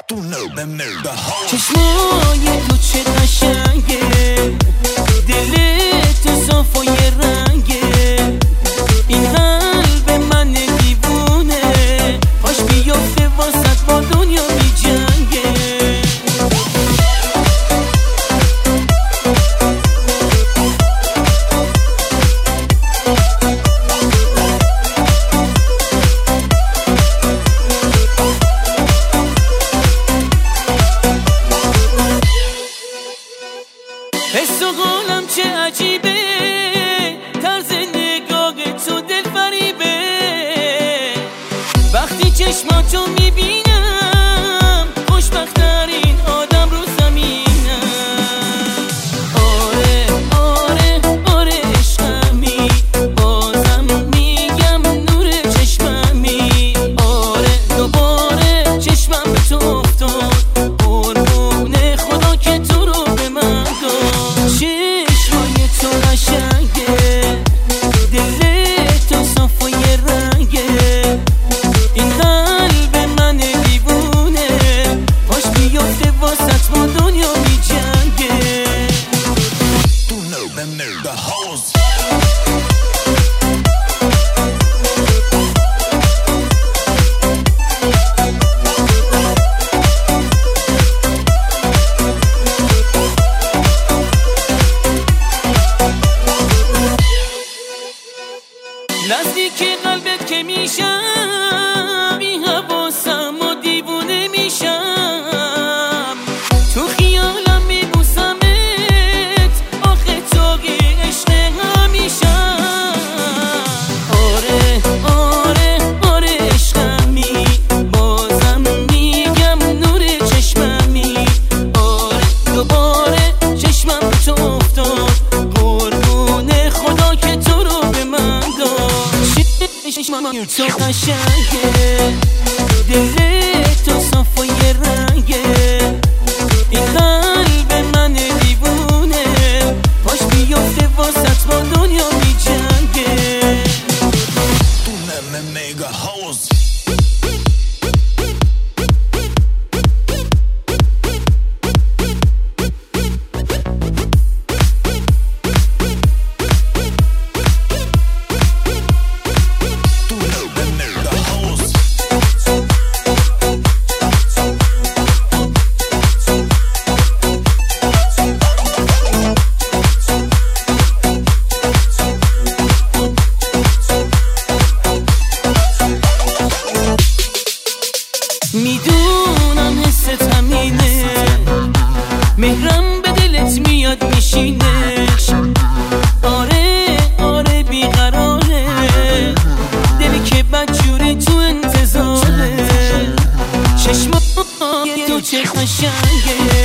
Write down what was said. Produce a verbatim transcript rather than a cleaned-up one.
چشمای تو چه قشنگه، دل تو صاف و یه رنگه، این قلب من دیوونه پاش بیفته واسط با دنیا می جنگه. حس و قولم چه عجیبه، طرز نگاه تو دل فریبه، وقتی چشماتو میبینم خوشبخت‌ترین آدم رو زمینم. آره آره آره عشقمی، بازم میگم نور چشممی. آره دوباره چشمم به تو افتاد، قربون خدا که تو رو به من داد. چشمای تو قشنگه، دل تو صاف و یه رنگه، این قلب من دیوونه پاش بیفته واسط با دنیا می جنگه. نزدیک قلبت که میشم بی حواسم و دیوونه میشم، تو خیالم میبوسمت آخه تو عشق همیشم. آره آره آره عشقمی، بازم میگم نور چشممی. آره دوباره چشمم به تو افتاد، قربون خدا که تو رو به من داد. چشمای تو قشنگه، دل تو صاف و یه رنگه، این قلب من دیوونه پاش بیفته واسط با دنیا می جنگه. میدونم حست همینه، مهرم به دلت میاد میشینه. آره آره بیقراره، دلی که بدجوری تو انتظاره. چشمای تو چه قشنگه،